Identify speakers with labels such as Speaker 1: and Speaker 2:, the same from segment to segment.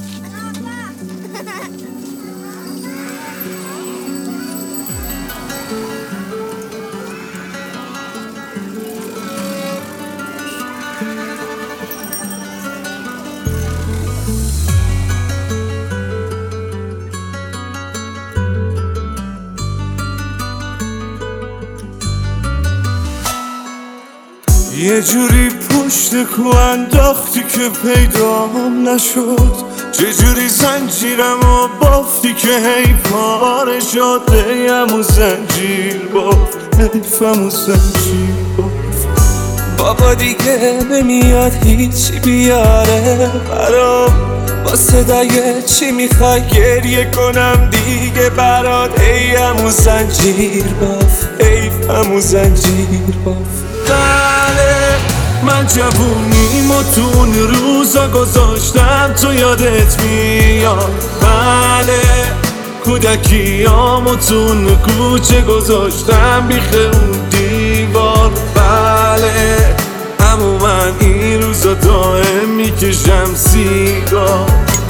Speaker 1: یه جوری پشت کو انداختی که پیدام نشد، چجوری زنجیرمو بافتی که هی پاره شد. همون زنجیر بافت، حیفمون زنجیر بافت. بابا دیگه نمیاد هیچی بیاره برام، با صدای چی میخوای گریه کنم دیگه برات. ای همون زنجیر بافت، حیفمون زنجیر بافت. بله من جوونیمو تو اون روزا گذاشتم، تو یادت میاد. بله کودکیامو تو اون کوچه گذاشتم بیخ اون دیوار. بله همون من این روزا دائم میکشم سیگار.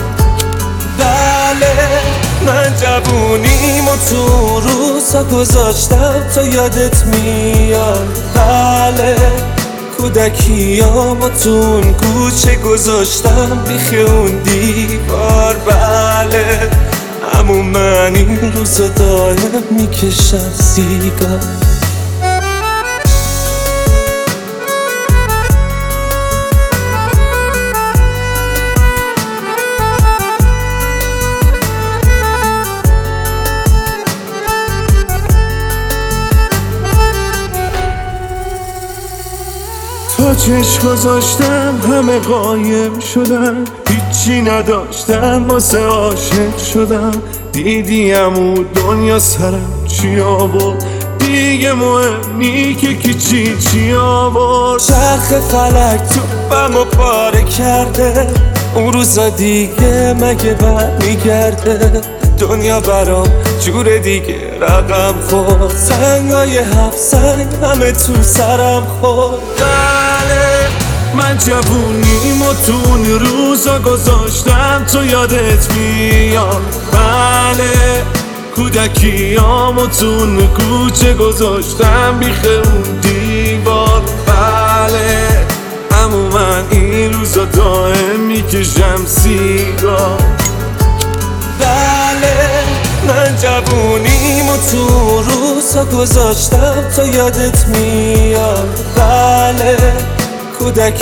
Speaker 1: بله من جوونیمو تو روزا گذاشتم، تو یادت میاد. بله کودکیامو تو اون کوچه گذاشتم بیخ اون دیوار. بله همون من این روزا دائم میکشم سیگار. تا چشم گذاشتم همه قایم شدن، هیچی نداشتم واسه عاشق شدم. دیدیم اون دنیا سرم چی آورد، دیگه مهم نی که کی چی آورد. چرخ فلک توپمو پاره کرده، اون روزا دیگه مگه برمیگرده. دنیا برام جور دیگه رقم خورد، سنگای هفت سنگ همه تو سرم خورد. بله من جوونیمو تو اون روزا گذاشتم، تو یادت میاد. بله کودکیامو تو اون کوچه گذاشتم بیخ اون دیوار. بله همون من این روزا دائم میکشم سیگار. بله من جوونیمو تو روزا گذاشتم، تو یادت میاد. بله کودکی